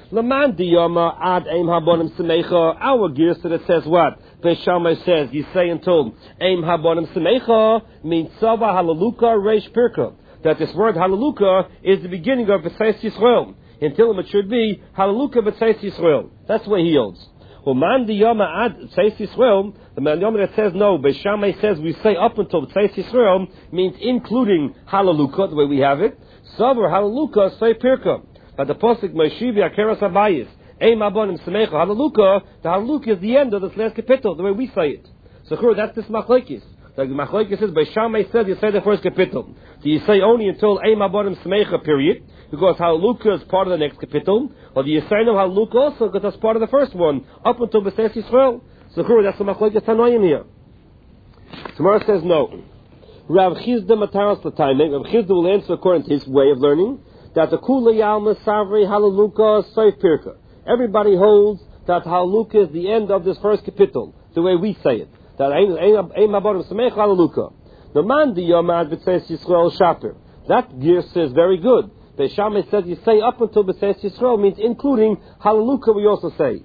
Laman diyama ad aim habonim semecha. Our gears that says what? Beis Shammai says, you say until aim habonim semecha means sava halaluka reish pirka. That this word halaluka is the beginning of B'tzeis Yisrael. Until it should be halaluka B'tzeis Yisrael. That's the way he holds. Uman diyama ad B'tzeis Yisrael. The man that says no, Beis Shammai says we say up until B'tzeis Yisrael means including halaluka, the way we have it. Sava halaluka say pirka. But the pasuk Moshivi Akeras Habayis Eim Abonim Semecha Halaluka, the Halaluka is the end of this last capital, the way we say it. So that's this machlekes. Like the machlekes says, Beis Shammai said you say the first capital. Do you say only until Eim Abonim Semecha period, because Halaluka is part of the next capital, or do you say no Halaluka also because that's part of the first one, up until B'tzeis Yisrael? So that's the machlekes Tanoim here. Tomorrow says no. Rav Chizda Mataras L'Taimim. Rav Chizda will answer according to his way of learning that the Kula Yalma Savri Halaluka Seif Pirka. Everybody holds that Halaluka is the end of this first capital, the way we say it. That Ein Maborim Semech Halaluka. The man the Yomad B'tzeis Yisrael Shaper. That gear says very good. Beis Shammai says you say up until B'tzeis Yisrael means including Halaluka we also say.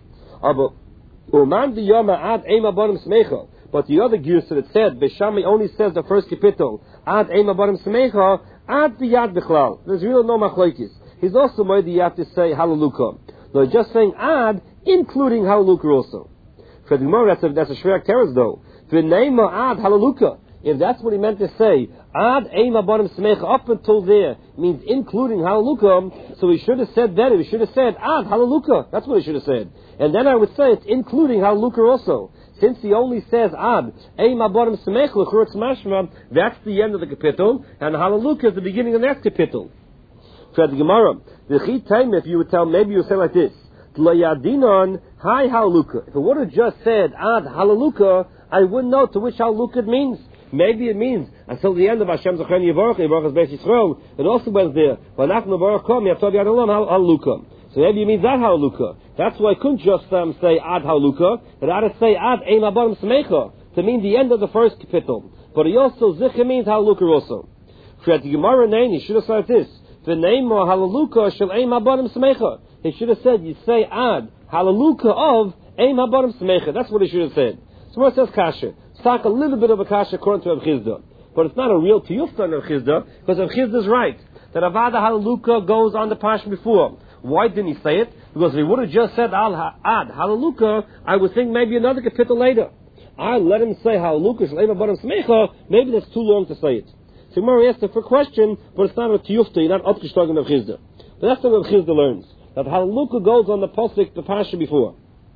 Uman the Yomad Ein Maborim Semecha. But the other gear that it said Beis Shammai only says the first capital Ad Ein Maborim Semecha. Ad biyad bichlal. There's really no machlokes. He's also made you have to say halaluka. No, just saying ad, including halaluka also. For the Gemara, that's a shver teres though. V'neima ad halaluka. If that's what he meant to say, ad eim abonim semecha up until there means including halaluka. So he should have said better. He should have said ad halaluka. That's what he should have said. And then I would say it's including halaluka also. Since he only says ad, eim abonim semech l'churutz mashma, that's the end of the capital, and halaluka is the beginning of the next capital. For the Gemara, the chit time, if you would tell, maybe you would say like this: T'layadinon hi halaluka. If it would have just said ad halaluka, I wouldn't know to which halaluka it means. Maybe it means until the end of Hashem Zachar Yivarach, Yivarach is Beis Yisrael. It also was there. V'nachnu Baruch Kom Yatov Yad Olam halaluka. So maybe it means that halaluka. That's why I couldn't just say ad halaluka, but I had to say ad ein abonim semecha to mean the end of the first capital. But he also zikr means halaluka also. For the Gemara name, he should have said this: the name of halaluka shel ein abonim semecha. He should have said you say ad halaluka of ein abonim semecha. That's what he should have said. So what says kasha? It's like a little bit of a kasha according to Rav Chizda, but it's not a real tiyufta on Rav Chizda because Rav Chizda is right that avada halaluka goes on the parsha before. Why didn't he say it? Because if he would have just said ad halaluka, I would think maybe another capital later. I let him say halaluka shleima baram smecha. Maybe that's too long to say it. So Gemara asked him for a question, but it's not a tiyufta. You're not up to struggling of Chizda. But that's what Chizda learns, that halaluka goes on the pasuk the parsha before.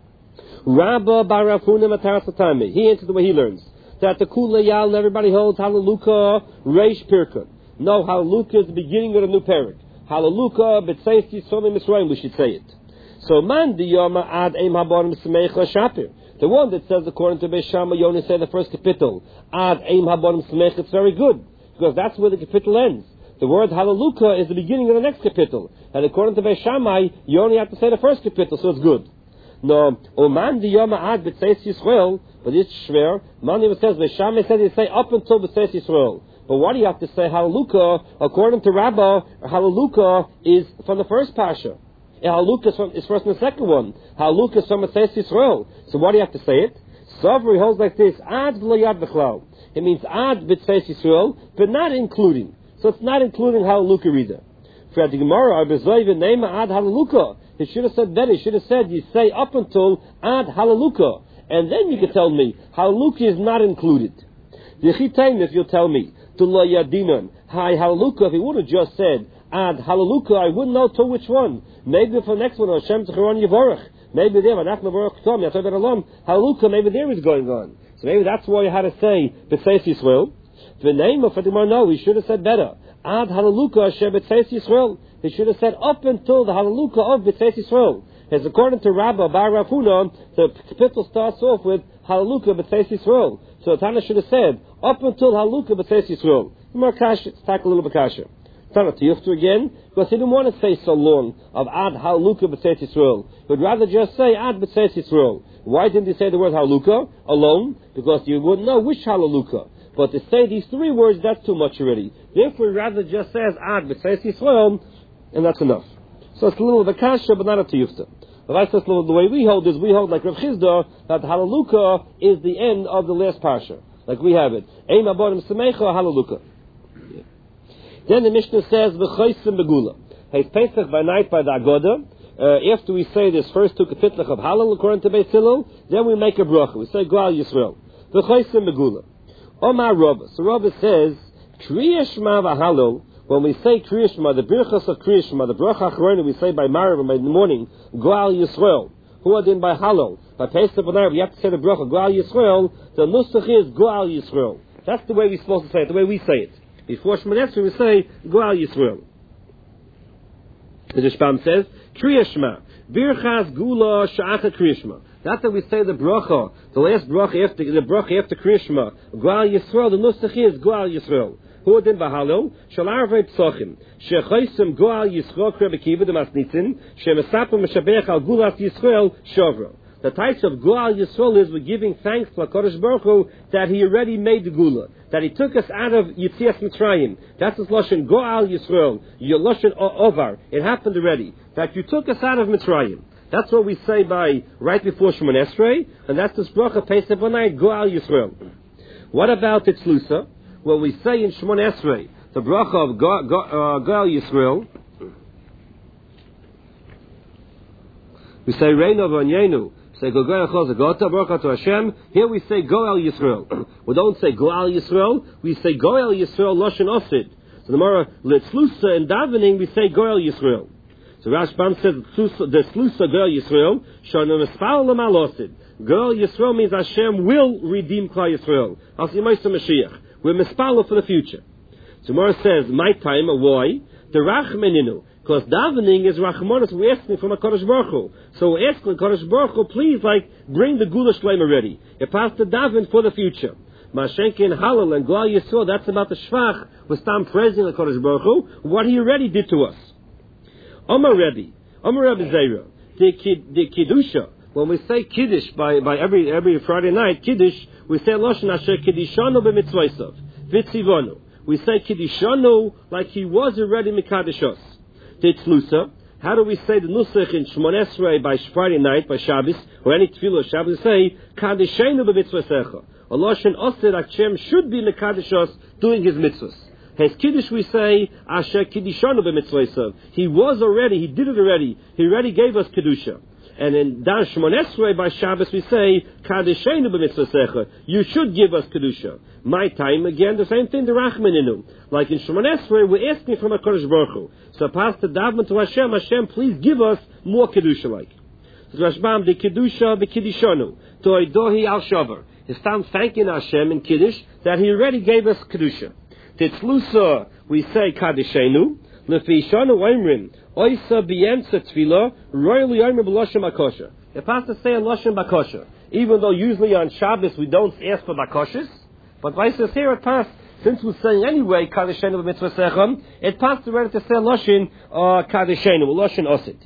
Rabba barafuna mataras atame. He answered the way he learns that the kula yal and everybody holds halaluka reish pirka. No, halaluka is the beginning of the new parak. Halaluka b'tzeis Yisrael Mitzrayim, we should say it. So man diyama ad eim habonim semecha shapir. The one that says according to Beis Shammai, you only say the first capital ad eim habonim semecha. It's very good because that's where the capital ends. The word halaluka is the beginning of the next capital, and according to Beis Shammai, you only have to say the first capital, so it's good. No, man diyama ad b'tzeis Yisrael, but it's shver. Man even says Beis Shammai says you say up until b'tzeis Yisrael. But why do you have to say halaluka? According to Rabbah, halaluka is from the first pasha. Halaluka is first and the second one. Halaluka is from B'tzeis Yisrael. So why do you have to say it? Savri holds like this: ad v'layad b'chlal. It means ad b'tzeis Yisrael, but not including. So it's not including halaluka either. For the Gemara, Arbezayv name ad halaluka. He should have said better. He should have said you say up until ad halaluka, and then you could tell me halaluka is not included. The chitaim, if you'll tell me. To lo yadinon hi halaluka. If he would have just said ad halaluka, I wouldn't know to which one. Maybe for the next one, Hashem Tzcharon Yivorach. Maybe there, V'nachnu Baruch Tom Yatov Yad Olam halaluka. Maybe there is going on. So maybe that's why you had to say b'tzeis Yisrael. The name of Fatimah, no, he should have said better. Ad halaluka she b'tzeis Yisrael. He should have said up until the halaluka of b'tzeis Yisrael. As according to Rabbah Bar Rafuna, the capital starts off with halaluka b'tzeis Yisrael. So Tana should have said up until halaluka b'tzeis Yisrael. Let's talk a little bit kasha. Tana tiyuftu again, because he didn't want to say so long of ad halaluka b'tzeis Yisrael. He would rather just say ad b'tzeis Yisrael. Why didn't he say the word halaluka alone? Because you wouldn't know which halaluka. But to say these three words, that's too much already. Therefore, rather just says ad b'tzeis Yisrael, and that's enough. So So it's a little of a kasha, but not a tiyufta. The way we hold is, we hold like Rav Chizda, that Halaluka is the end of the last parsha. Like we have it. Eim Abonim Samecha Halaluka. Then the Mishnah says, V'choysim Begula. He's Pesach by night by the Agoda. After we say this first two kapitlach of Halal, according to Beis Hillel, then we make a bracha. We say, Goal Yisrael. V'choysim Begula. Omar Rabba. So Rabba says, Kriya Shema v'Halal. When we say Kriya Shema, the birchas of Kriya Shema, the bracha achrona we say by Marav and by the morning, Goal Yisrael. Who are then by Halal? By Pesach B'Nar, we have to say the bracha, Goal Yisrael. The nusach is Goal Yisrael. That's the way we're supposed to say it, the way we say it. Before Shemona Esrei, we say, Goal Yisrael. The Rishbam says, Kriya Shema, birchas gula sha'acha Kriya Shema. That's that we say the bracha, the last bracha after Kriya Shema, Goal Yisrael, the nusach is Goal Yisrael. Who then Bahalil? Shalarvei Psochim. Shechoisim Goal Yisrael Krebekiva the Masnitzin. Shemesapim Meshabech al Gulas Yisrael Shavra. The types of Goal Yisrael is we're giving thanks to HaKadosh Baruch Hu that He already made the Gula, that He took us out of Yitzias Mitzrayim. That's His Lashon Goal Yisrael. Your Lashon Ovar. It happened already. That you took us out of Mitzrayim. That's what we say by right before Shemona Esrei, and that's this bracha Pesach B'Night Goal Yisrael. What about Tzlusa? Well, we say in Shemona Esrei, the bracha of Goal Yisrael, we say Reino V'Anyenu, say Gogoy Achol Zagota, bracha to Hashem. Here we say Goal Yisrael. We don't say Goal Yisrael, we say Goal Yisrael Loshen Osid. So the more Litzlusa in davening, we say Goal Yisrael. So Rashbam says the Slusa Goal Yisrael, Shana Mespal L'Mal Osid. Goal Yisrael means Hashem will redeem Klal Yisrael. As Yemaisa Mashiach. We're mispalo for the future. Tomorrow says, my time, why? The rachmeninu. Because davening is rachmanis, we're asking from HaKadosh Baruch Hu. So we're asking HaKadosh Baruch Hu, please, bring the Gula Shleim already. It passed the daven for the future. Mashenkin Halal and Goal Yisrael, that's about the Shvach, was tam praising HaKadosh Baruch Hu, what He already did to us. Omar Rebbe Zera, the Kiddusha, when we say Kiddush by every Friday night, Kiddush, we say Loshen Asher Kiddishanu b'mitzvaysav v'tzivonu. We say Kiddishanu like He was already Mikadeshos. Titzlusa. How do we say the Nusach in Shemona Esrei by Friday night, by Shabbos, or any Tefillah Shabbos? We say Kadeshenu b'mitzvasecha. A Loshen Osir Hashem should be Mikadeshos doing His mitzvahs. His Kiddush we say Asher Kiddishanu b'mitzvaysav. He was already, He did it already. He already gave us Kiddusha. And in Dan Shemona Esrei by Shabbos we say Kadeshenu b'mitzvasecha. You should give us Kedusha. My time again the same thing, the Rachmaninu. Like in Shemona Esrei we're asking from HaKadosh Baruch Hu. So past the daven to Hashem, Hashem please give us more Kedusha like. So Rashbam the Kedusha b'Kiddishanu Toidohi al Shavar. It's time thanking Hashem in Kiddush that He already gave us Kedusha. Titzlusa we say Kadeshenu. Lefishanu Oimrim Oisa B'Yemtza Tefillah Royally Oimrim B'Loshem Bakosha. It has to say a Loshem Bakosha, even though usually on Shabbos we don't ask for Bakoshas, but by says here it passed, since we're saying anyway Kadeshenu B'Mitzvah Sechem, it passed already to say Loshem Kadeshenu Loshem Osid.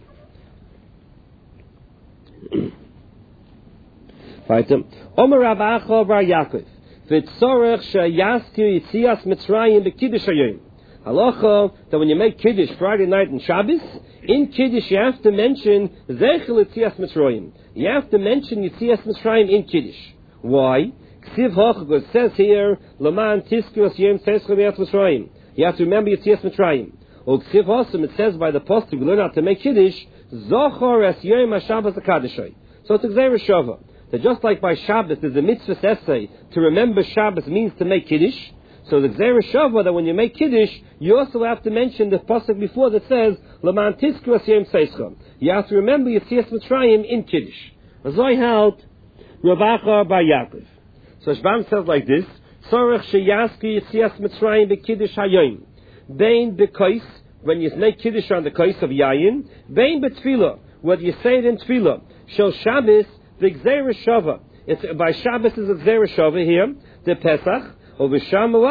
Weiter. Omer Rav Acha Bar Yaakov V'Tzorech Sheyaskir Yitzias Mitzrayim B'Kiddush Hayom. Halacha, that when you make Kiddush Friday night and Shabbos, in Kiddush you have to mention Zechel Yitzias Mitzrayim. You have to mention Yitzias Mitzrayim in Kiddush. Why? Ksiv Hoch, because it says here, Laman Tiskios Yem Teschel Yitzias Mitzrayim. You have to remember Yitzias Mitzrayim. Or Ksiv Hosam, it says by the Pasuk, we learn how to make Kiddush, Zochor Es Yom HaShabbos HaKadeshai. So it's a Gzeira Shava. That just like by Shabbos, there's a mitzvah essay, to remember Shabbos means to make Kiddush. So the Gzeira Shava, that when you make Kiddush, you also have to mention the pasuk before that says, Laman Tiskras Yem Seischam. You have to remember Yitzias Mitzrayim in Kiddush. Azoi held Rav Acha Bar Yaakov. So Shbam says like this, Tzorech Sheyaski Yitzias Mitzrayim B'Kiddush Hayom. Bein B'Kois, when you make Kiddush on the Kois of Yayin. Bein B'Tfilah, whether you say it in Tfilah. Shel Shabbos, the Gzeira Shava. It's by Shabbos is a Gzeira Shava here, the Pesach. And other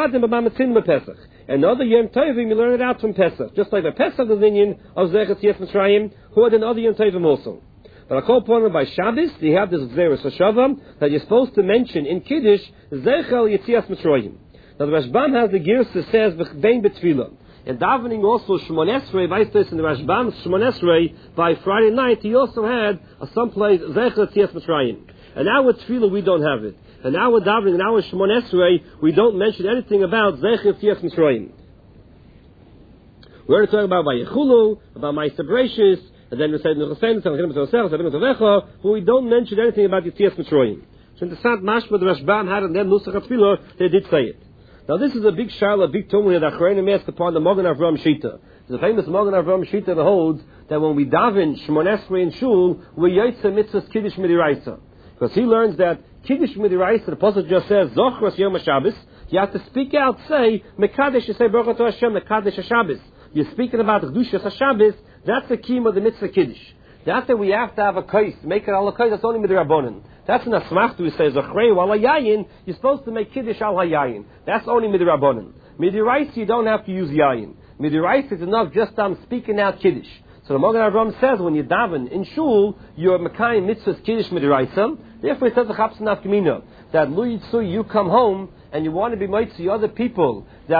Yom Tovim, you learn it out from Pesach. Just like the Pesach is Inyan of Zechet Yitzias Mitzrayim, who are in other Yom Tovim also. But I call upon them by Shabbos, you have this Gzeira Shava that you're supposed to mention in Kiddush, Zechel Yitzias Mitzrayim. Now the Rashbam has the gears that says, Bein B'Tfilah. And davening also Shmon Esrei, Vaistes in the Rashbam, Shmon Esrei, by Friday night, he also had someplace, Zecher Tzias Mitzrayim. And now with Tefillah, we don't have it. And now with davening, and now with Shmon Esrei, we don't mention anything about Zecher Tzias Mitzrayim. We're talking about Vayechulu, about Ma'aser Bereishis, and then we say but we don't mention anything about Yetzias Mitzrayim. So in the Sad Mashma, the Rashbam had, and then Nusach HaTfilah, they did say it. Now this is a big shayla, a big tumult that Achreinim asked upon the Magen Avraham Shita. The famous Magen Avraham Shita that holds that when we daven Shmon Esrei in Shul, we yotze mitzvahs Kiddush Midiraisa. Because he learns that Kiddush Midiraisa, the Apostle just says, Zochros Yom HaShabbos, you have to speak out, say, Mekadesh, you say, Baruch Atah Hashem, Mekadesh HaShabbos. You're speaking about the Kedushas HaShabbos, that's the key of the mitzvah Kiddush. That's that we have to have a kais, make it al kais, that's only midrabanan. That's in a smachtu, we say, Zachrei wal hayayin, you're supposed to make Kiddush al hayayin. That's only midrabanan. Midiraisa, you don't have to use yayin. Midiraisa is enough just speaking out Kiddush. So the Magen Avraham says, when you daven in shul, you're mekayim mitzvahs Kiddush midiraisa. Therefore, it says the Chapsa Nafkamina, that lu yitzu, you come home, and you want to be mitzi other people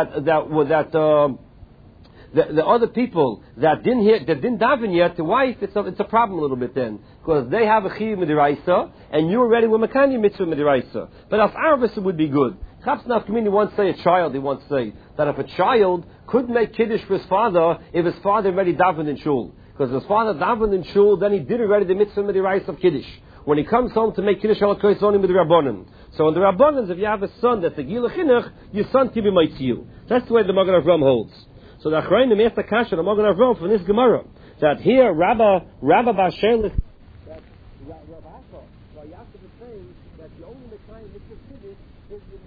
the other people that didn't daven yet, the wife, it's a problem a little bit then, because they have a chiyuv midiraisa, and you're already with mekayim mitzvah midiraisa. But as arvis, it would be good. Chapsa Nafkamina won't say a child. He won't say that if a child could make kiddush for his father if his father already davened in shul, because his father davened in shul, then he did already the mitzvah midiraisa of kiddush. When he comes home to make kiddush al kois only with the rabbanon. So in the rabbanons, if you have a son that's a gila chinuch, your son can be mitzi you. That's the way the Magen Avraham holds. So the Achrayim asked the kasha, the Magen Avraham from this Gemara, that here Rabba Bashelis, that Rabba Asa, Yaakov is saying that the only Mekayim mitzvah kiddush is the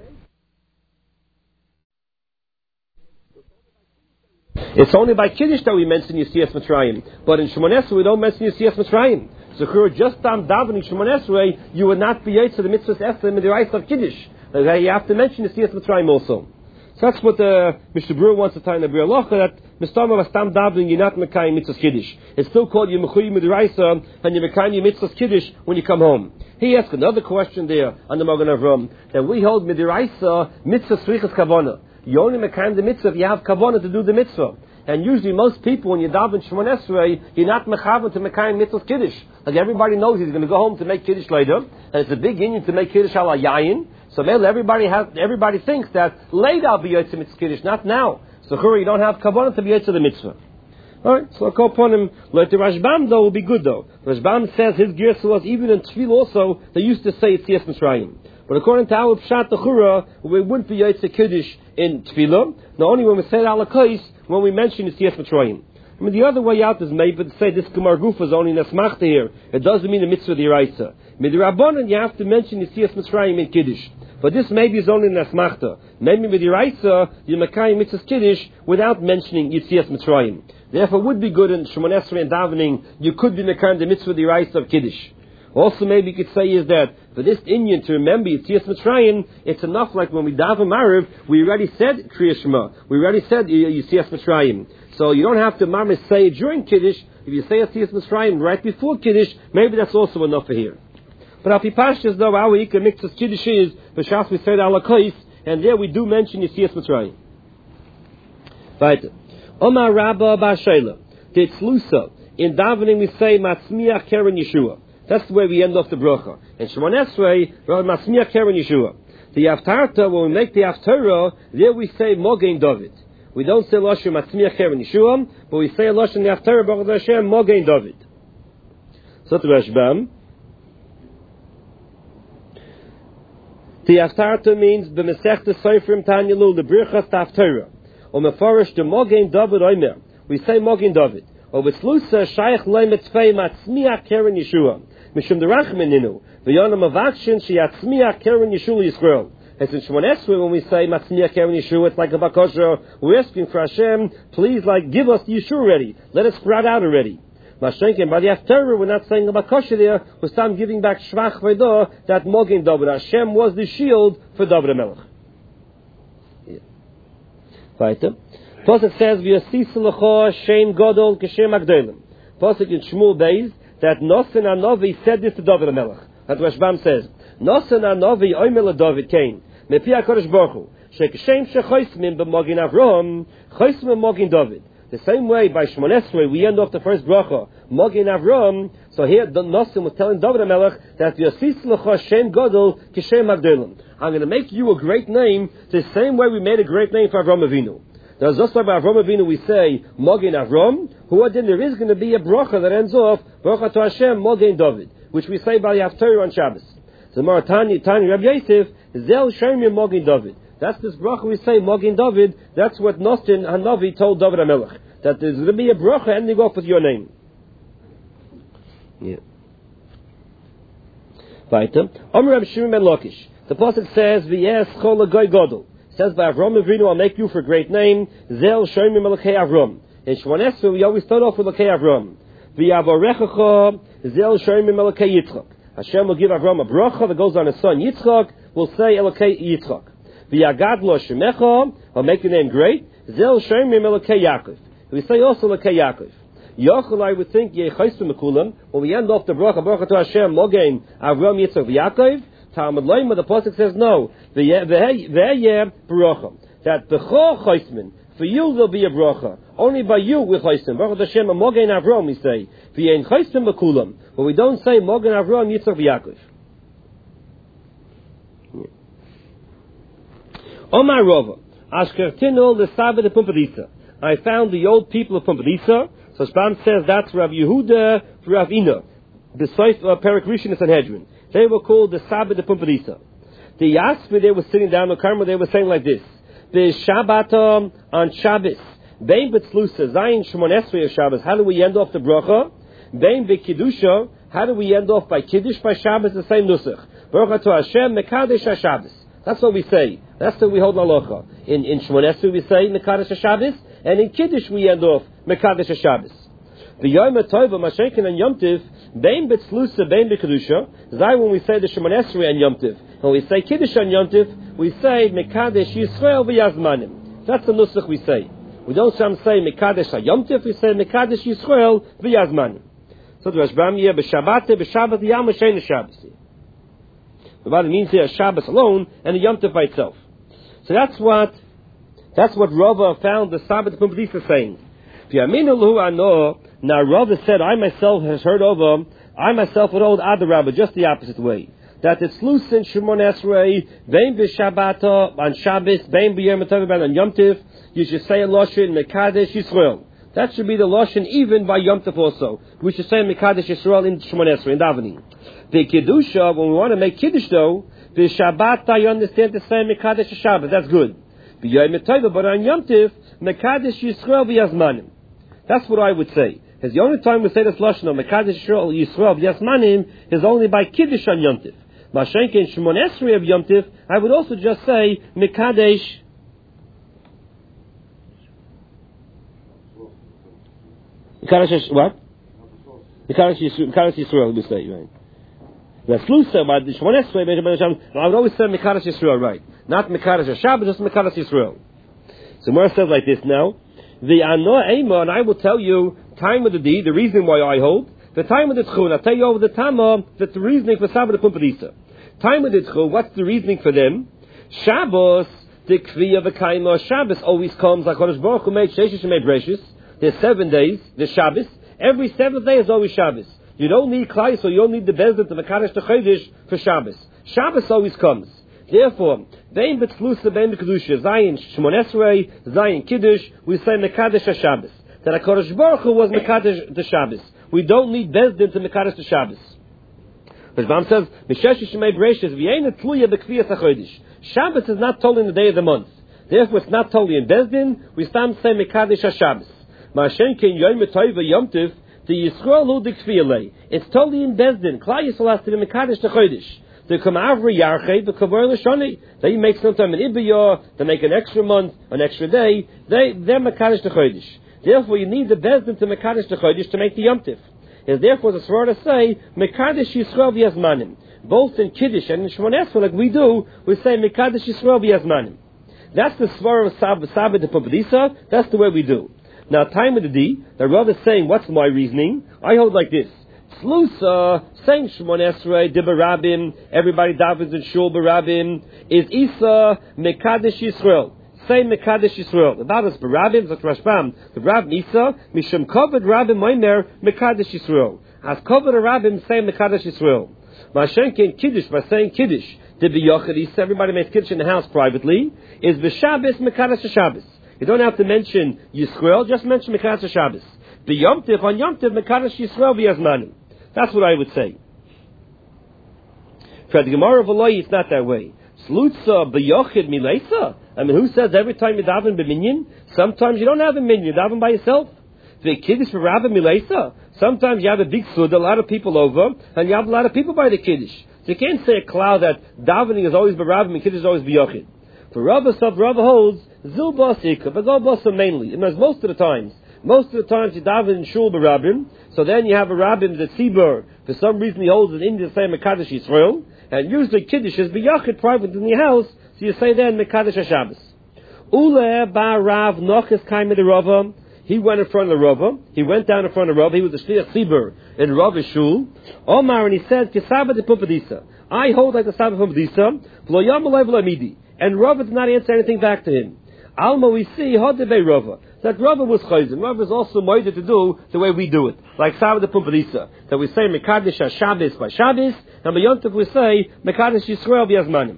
it's only by Kiddush that we mention Yetzias Mitzrayim. But in Shemon Esrei, we don't mention Yetzias Mitzrayim. So if you were just davening Shemon Esrei, you would not be yotze the mitzvahs Esrei in the right of Kiddush. You have to mention Yetzias Mitzrayim also. So that's what Mr. Brewer wants to tell in the Bria Locha, that Mr. was tam davening, you're not mekayim mitzvahs Kiddush. It's still called you mechuy midiraisa, and you mekayim mitzvahs Kiddush when you come home. He asked another question there on the Magen Avraham, that we hold midiraisa mitzvah srichas kavana. You only mekayim the mitzvah if you have kavana to do the mitzvah. And usually most people, when you daven Shemon Esrei, you're not mechavan to mekayim mitzvahs Kiddush. Like everybody knows he's going to go home to make Kiddush later, and it's a big union to make Kiddush al hayayin. So everybody thinks that later I'll be yotze mitzvah Kiddush, not now. So you don't have kavanah to be yotze the mitzvah. Alright, so I'll call upon him. Like the Rashbam though will be good though. Rashbam says his girsa was even in Tefillah also, they used to say Yetzias Mitzrayim. But according to our Pshat Chura, we wouldn't be yotze Kiddush in Tefillah. Not only when we say al kais, when we mention Yetzias Mitzrayim. I mean, the other way out is maybe to say this Gemara Gufa is only Nesmachta here. It doesn't mean the mitzvah d'iraisa. Midrabanan, you have to mention Yetzias Mitzrayim in Kiddush. But this maybe is only Nesmachta. Maybe midiraisa, you mekayim mitzvahs Kiddush without mentioning Yetzias Mitzrayim. Therefore, it would be good in Shemon Esrei and davening, you could be mekayim the mitzvah d'iraisa of Kiddush. Also, maybe you could say is that for this Indian to remember Yetzias Mitzrayim, it's enough like when we daven Mariv, we already said Kriya Shema. We already said Yetzias Mitzrayim. So you don't have to Mamish say it during Kiddush. If you say Yetzias Mitzrayim right before Kiddush, maybe that's also enough for here. But Api Pashtas though, our Ika Mitzvahs Kiddush is, B'Shas we say the ala kais, and there we do mention Yetzias Mitzrayim. Right. Omar Rabba Ba'Sheila, Titzlusa. In davening we say Matzmiach Keren Yeshua. That's the way we end off the bracha. In Shemon Esrei, Matzmiach Keren Yeshua. The Haftarah, when we make the Haftarah, there we say Mogein David. We don't say Lashon Matzmiach Keren Yeshua, but we say Lashon the Haftarah Baruch Hashem Mogein David. So the Rashbam. The Haftarah means B'Mesechta Seifrim Tanya Lu the Birchas Haftarah. Or Mefarish the Mogein David Omer. We say Mogein David. Or V'Tzlusa Shaykh Lei Mitzvei Matzmiach Keren Yeshua. Mishum derachmeninu, v'yona mavakshin sheyatzmiach keren Yeshua Yisrael. As in Shemon Esrei, when we say matzmiach keren Yeshua, it's like a bakosha. We're asking for Hashem, please, give us the Yeshua already. Let us sprout out already. Mashenken, by the Haftarah, we're not saying a bakosha there. We're still giving back shvach v'dah that Mogen David. Hashem was the shield for David HaMelech. Weiter. Plus it says v'yasisa l'cha shem gadol k'shem agdolim. Plus in Shmuel Beis, that Nosen HaNovi said this to David HaMelech. That's what Rashbam says. Nosen HaNovi oimel David came. Mepi HaKadosh Baruch Hu. Shekashem shechoismim b'mogin Avram, choismim b'mogin David. The same way by Shmon Esrei we end off the first bracha, Mogin Avram. So here the Nosim was telling David HaMelech that Yosis L'cha Shem Gadol Kishem Magdolim. I'm going to make you a great name the same way we made a great name for Avram Avinu. Now just like by Avram Avinu we say Mogin Avram, then there is going to be a bracha that ends off Bracha to Hashem Mogin David, which we say by the Haftarah on Shabbos. So Tani Rabbi Yosef Zel Shemim Mogin David. That's this bracha we say, Mogin David. That's what Nostin Hanavi told David HaMelech. That there's going to be a bracha ending off with your name. Yeah. Weiter. Omer Reb Shimon ben Lakish. The pasuk says, V'yes chol agoy godol. Says by Avram Avinu, I'll make you for a great name. Zel Shemim Elokei Avram. In Shmon Esrei, we always start off with Elokei Avram. V'yavorechacha Zel Shemim Elokei Yitzchak. Hashem will give Avram a bracha that goes on his son Yitzchak. We'll say Elokei Yitzchak. V'yagad lo shemecha, I'll make your name great. Zel Shemim Elokei Yaakov. We say also Elokei Yaakov. Yochel, I would think Yechaisu Mekulam. When we end off the bracha to Hashem, Mogen Avram Yitzchak V'Yaakov. Talmud Loima, the pasuk says no. V'yeh bracha. That b'chol chaismin, for you there'll be a bracha. Only by you with chaismin. Baruch Hashem Mogen Avram we say. V'yein chaismin Mekulam. But we don't say Mogen Avram Yitzchak V'Yaakov. Omar Rova, Ashkertino the Sabbath of Pumpadisa. I found the old people of Pumpadisa. So Spam says that's Rav Yehuda, Rav Ina, the Soif Perik Rishon and Sanhedrin. They were called the Sabbath of Pumpadisa. The Yasmi, they were sitting down, the Karma, they were saying like this: the Shabbat on Shabbos, Bein B'tzlusa, Zayin Shmon Esrei of Shabbos. How do we end off the bracha? Bein B'Kiddusha. How do we end off by Kiddush by Shabbos? The same nusach. Baruch to Hashem Mekadesh HaShabbos. That's what we say. That's what we hold halacha. In Shmon Esrei we say Mekadesh HaShabbos, and in Kiddush we end off Mekadesh HaShabbos. The Yom HaTova, Mashenkin and Yom Tiv, Bein B'tzlusa, Bein B'Kedusha. Zai when we say the Shemon Esrei and Yom Tiv. When we say Kiddush and Yom Tiv, we say Mekadesh Yisrael v'Yazmanim. That's the nusach we say. We don't say Mekadesh HaYom Tiv, we say Mekadesh Yisrael v'Yazmanim. So the Rashbam here, B'Shabbat, B'Shabbat Yam Hashem Shabbos. But it means here Shabbos alone and the Yom Tov by itself. So that's what Rava found the Sabbath of Pumpadisa saying. Now Rava said, I myself would hold Adarabba just the opposite way. That it's loose in Shemon Esrei, Bein B'Shabbat on Shabbos, Bein B'Yom Tov on Yom Tov, you should say a Loshin Mekadesh Yisrael. That should be the Loshin even by Yom Tov also. We should say Mekadesh Yisrael in Shemon Esrei, in Davening. The Kiddusha, when we want to make Kiddush though, the Shabbat, I understand to say Mekadesh Shabbat. That's good. But on Yom Tiv, Mekadesh Yisrael v'Yazmanim. That's what I would say. Because the only time we say this lashon of Mekadesh Yisrael v'Yazmanim is only by Kiddush on Yom Tiv. Mashenke in Shemon Esrei of Yom Tiv, I would also just say Mekadesh. Mekadesh what? Mekadesh Yisrael, we say, right? That's Lusa, but the Shemon Esrei, I would always say Mekadesh Yisrael, right? Not Mekadesh Shabbat, just Mekadesh Yisrael. So Mor says like this now, the Ano Ema, and I will tell you, time of the D, the reason why I hold, the time of the Tchun, I'll tell you over the Tama, that's the reasoning for Sabbath of Pumpadisa. Time of the Tchun, what's the reasoning for them? Shabbos, the Kviya V'Kaima, Shabbos always comes, like HaKadosh Baruch Hu made Sheshes and made Breshis. There's 7 days, there's Shabbos. Every 7th day is always Shabbos. You don't need Klai, so you don't need the Bezdin to Mekadesh to Chodesh for Shabbos. Shabbos always comes. Therefore, Bein B'tzlusa, Bein B'Kedusha, Zayin Shemon Esrei, Zayin Kiddush, we say Mekadesh HaShabbos. That HaKadosh Baruch Hu was Mekadesh the Shabbos. We don't need Bezdin to Mekadesh the Shabbos. Rashbam says, B'Shesh Shemei Breshis, V'yein Tluya B'Kviyas HaChodesh. Shabbos is not told in the day of the month. Therefore, it's not totally in Bezdin. We stand say Mekadesh HaShabbos. Ma'ashen Ken Yom Tov Yom Tiv, the Yisrael Hu D'Kviyalei. It's totally in Bezdin. Klai Yisrael has to be Mekadesh the Chodesh. The Kamavri Yarchei, the Kavar L'Shoni. They make sometime an Ibiyah, they make an extra month, an extra day. They're Mekadesh the Chodesh. Therefore, you need the Bezdin to Mekadesh the Chodesh to make the Yom Tiv. And therefore, the Svarah say Mekadesh Yisrael v'Yazmanim. Both in Kiddush and in Shemon Esrei, like we do, we say Mekadesh Yisrael v'Yazmanim. That's the Svarah of Sabbath of Pumpadisa. That's the way we do. Now, time of the D, the Rav is saying, what's my reasoning? I hold like this. Slusa, saying Shemon Esrei, de Barabim, everybody davens in Shul Barabim, is Isa, Mekadesh Yisrael. Say Mekadesh Yisrael. The Badas Barabim, Zot Rashbam, the Rab Isa, Mishum Kovad Rabim Moimer, Mekadesh Yisrael. As Kovad Rabim, say Mekadesh Yisrael. Mashenkin Kiddush, by saying Kiddush, de B'yochad Isa, everybody makes Kiddush in the house privately, is B'Shabbos, Mekadesh Shabbos. You don't have to mention Yisrael, just mention Mekadesh Shabbos. The Yom Tiv, on Yom Tiv, Mekadesh Yisrael v'Yazmanim. That's what I would say. For the Gemara of Eloi, it's not that way. Slutza b'yochid mileisa. I mean, who says every time you daven b'minyan? Sometimes you don't have a minyan, you daven by yourself. The kiddush for Rabbi mileisa. Sometimes you have a big suda, a lot of people over, and you have a lot of people by the kiddush. So you can't say a cloud that davening is always b'Rabbi and kiddush is always b'yochid. For Rabbi holds zil basika, but go basa mainly. It means most of the times you daven in shul b'Rabbim, so then you have a Rabbim that Tzibur, for some reason he holds in India, say Mekadesh Yisrael, and usually Kiddush is b'yachid private in your house, so you say then Mekadesh HaShabbos. Ule ba Rav Noches kaim the Rava, he went in front of the Rava, he went down in front of the Rava, he was a Shliach Tzibur in Rava's shul, Omar, and he said, Kisaba de Pumpadisa, I hold like the Sabbath Pumpadisa, v'lo yam alei v'lo amidi, and Rava did not answer anything back to him. Alma, we see, Hodebe Rava, that Rava was chayzen. Rava is also moided to do the way we do it, like Sabbath de Pumpadisa, that we say Mekadesh HaShabbos by Shabbos, and by Yom Tov we say Mekadesh Yisrael v'Yazmanim.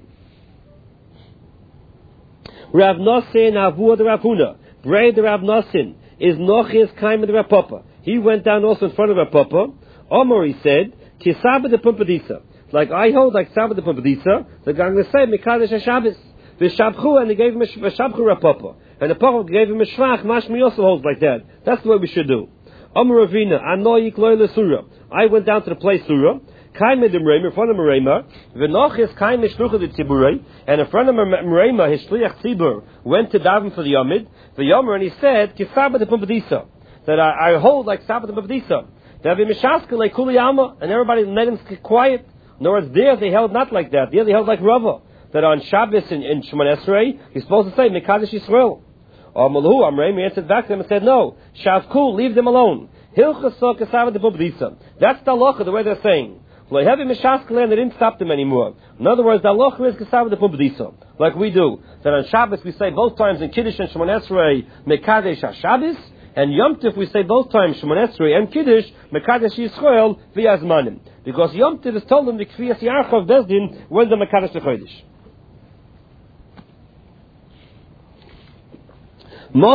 Rav Nosin Avua de Rav Huna, Brei de Rav Nosin, is Nochis Kaim de Rav Papa. He went down also in front of Rav Papa. Omar, he said, Ki Sabbath de Pumpadisa. Like I hold like Sabbath de Pumpadisa, they're going to say Mekadesh HaShabbos. V'shabchu, and they gave him a Shabchu Rav Papa. And the Papa gave him a Shvach, Mashmi also holds like that. That's the way we should do. Amar Ravina, Anoik Loyle Surah. I went down to the place Surah. Kaim Edim Reimer, in front of Merema. V'nochis Kaim Mishlucha de Tziburei. And in front of Merema, his Shliach Tzibur went to daven for the Yomid. The Yomer, and he said, Kisabbat de Pumpadisa. That I hold like Sabbath de Pumpadisa. That be Mishaskel like Kuli Alma. And everybody let him get quiet. In other words, there they held not like that. There they held like Rava. That on Shabbos in Shemon Esrei, you're supposed to say Mekadesh Yisrael. Malhu Amrei answered back to him and said, no, Shavkul, leave them alone. That's the halacha, the way they're saying. They didn't stop them anymore. In other words, the halacha is Kesav de Pumpadisa, like we do. That on Shabbos we say both times in Kiddush and Shemon Esrei, Mekadesh HaShabbos, and Yom Tiv we say both times Shemon Esrei and Kiddush, Mekadesh Yisrael v'Yazmanim. Because Yom Tiv is told them the Kfiyas Yarchav Bezdin when the Mekadesh HaChodesh. Now,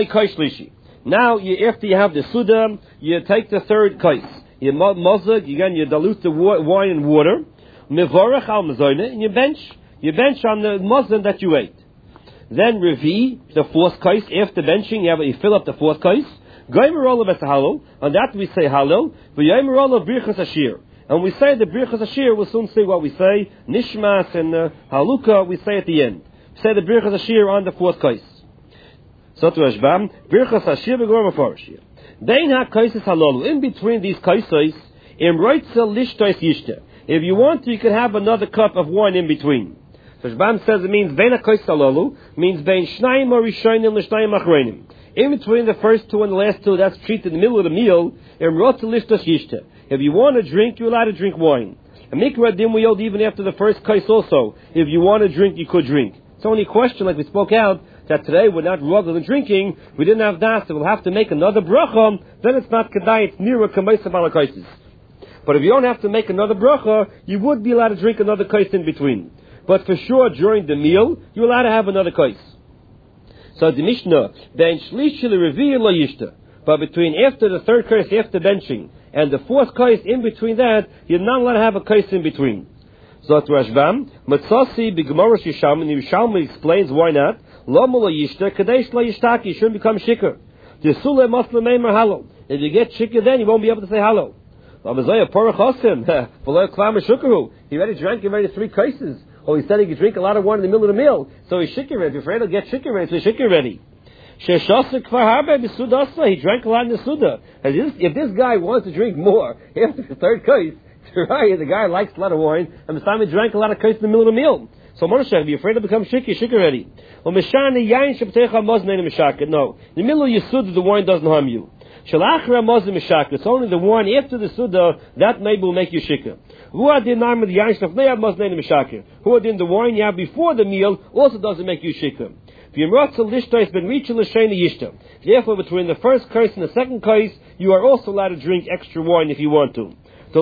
after you have the Suda, you take the third kais. You mozog, again, you dilute the wine and water. Mevorach al mazoyne, and you bench on the mozon that you ate. Then revi, the fourth kais, after benching, you fill up the fourth kais. Goymer olav es halal, on that we say halal. V'yomer olav birchas ashir. And we say the birchas ashir, we'll soon see what we say. Nishmas and haluka, we say at the end. We say the birchas ashir on the fourth kais. So to Ashbam, Birchas Hashir v'Gor Mefarshir. Bein ha-kaisis halalu. In between these kaisis, im roitza lishtois yishter. If you want to, you can have another cup of wine in between. So Ashbam says it means bein ha-kaisis halalu, means bein shnayim or rishonim l'shnayim achreinim. In between the first two and the last two, that's treated in the middle of the meal, im roitza lishtois yishter. If you want to drink, you're allowed to drink wine. And mikra dim we even after the first kais also. If you want to drink, you could drink. It's only a question, like we spoke out, that today we're not rugged in drinking, we didn't have das, so we'll have to make another bracha, then it's not kedai, it's nearer kamaisa balakaisis. But if you don't have to make another bracha, you would be allowed to drink another kais in between. But for sure, during the meal, you're allowed to have another kais. So the Mishnah, ben shlish revi lo yishta. But between after the third kais, after benching, and the fourth kais in between that, you're not allowed to have a kais in between. Zot Rashbam, Matzasi b'Gemara Yishalmi, and Yishalmi explains why not. Lomo lo yishta, kadesh lo yishtaki, you shouldn't become shikr. Tisule masle meimer halal. If you get shikr, then you won't be able to say halal. Lamazaya porach osim, v'lo klamar shukru. He already drank already 3 cases. Oh, he said he could drink a lot of wine in the middle of the meal, so he's shikr ready. If you're afraid he'll get shikr ready, so he's shikr ready. Sheshasa kvar harbe b'sudasa, he drank a lot in the suda. If this guy wants to drink more after the third case, right, the guy likes a lot of wine, and Simon drank a lot of kais in the middle of the meal. So Moshe, if you're afraid to become shikr ready. No, in the middle of Yisud, the wine doesn't harm you. Shalachra Mozim Mishakir. It's only the one after the Suda that maybe will make you shikr. Who are the name of the Yain Shlafnei Moznei Mishakir? Who are the wine you have before the meal also doesn't make you shikr. Therefore, between the first case and the second case, you are also allowed to drink extra wine if you want to. The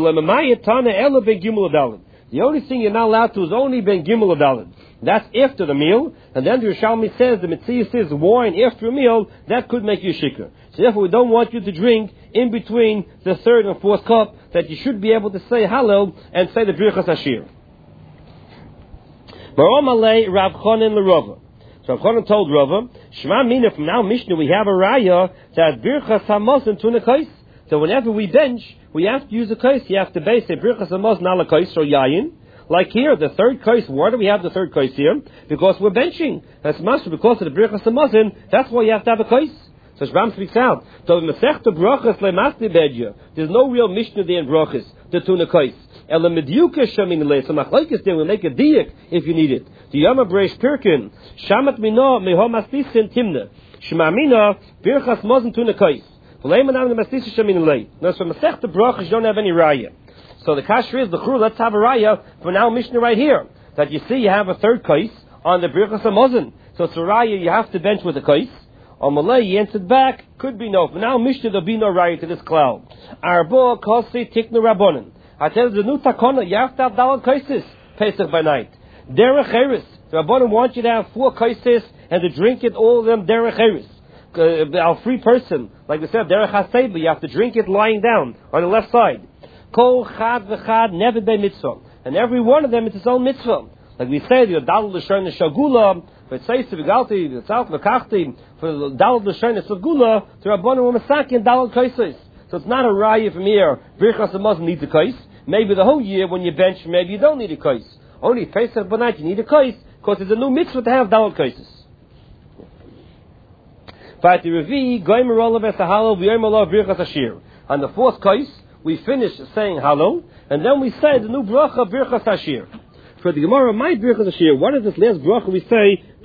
only thing you're not allowed to is only ben gimel adalid. That's after the meal, and then the Yerushalmi says, the Metziah says, wine after a meal, that could make you shikr. So therefore, we don't want you to drink in between the third and fourth cup, that you should be able to say Hallel and say the Birchas Hashir. Barom alei Rav Chonin l'Rava. So Rav Chonin told Rava, Shema Mina, from now Mishnah, we have a raya that Birchas HaMazon tuna kais. So whenever we bench, we have to use a kais. You have to base a Birchas HaMazon ala kais or yayin. Like here, the third kais. Why do we have the third kais here? Because we're benching. That's master because of the Birchas HaMazon. That's why you have to have a kais. So Shram speaks out. So the Masechta Brachas le'masni bedya. There's no real Mishnah there in Brachas, the tuna kais. Ela medyuka shamin le. So machlokes there will make a diak if you need it. The Yama Breish Pirkin. Shamat mina meho mastisin timna. Shema mina Birchas Mazon tuna kais. V'leimanam the mastisin shamin le. Now so Masechta Brachas you don't have any raya. So the kasher is the chur. Let's have a raya for now Mishnah right here. That you see you have a third kais on the Birchas HaMazon. So it's a raya you have to bench with a kais. On Malay, he answered back, could be no. For now, Mishnah, there'll be no right to this cloud. Arbo, Kosi, Tikna, Rabbonin. I tell you, the new Takona, you have to have Dalad Kaisis, Pesach by night. Derech Eris. The Rabbonin wants you to have 4 Kaisis and to drink it, all of them, Derech Eris. A free person, like we said, Derech HaSeiba, you have to drink it lying down on the left side. Kol Chad V'Chad, never be mitzvah. And every one of them is its own mitzvah. Like we say, the Dalad L'Shon Shagula, for the Tzalk V'Kachti, for the Dalad L'Shon Shagula, the Rabbonim were Masaki and Dalad Kaisis. So it's not a raya from here. Birchas HaMazon needs a kais. Maybe the whole year when you bench, maybe you don't need a kais. Only Pesach B'nait you need a kais, because it's a new mitzvah to have Dalad Kaisis. On the fourth kais, we finish saying Halal, and then we say the new bracha Birchas Hashir. For the Gemara, my Birchas Hashir, what is this last bracha we say?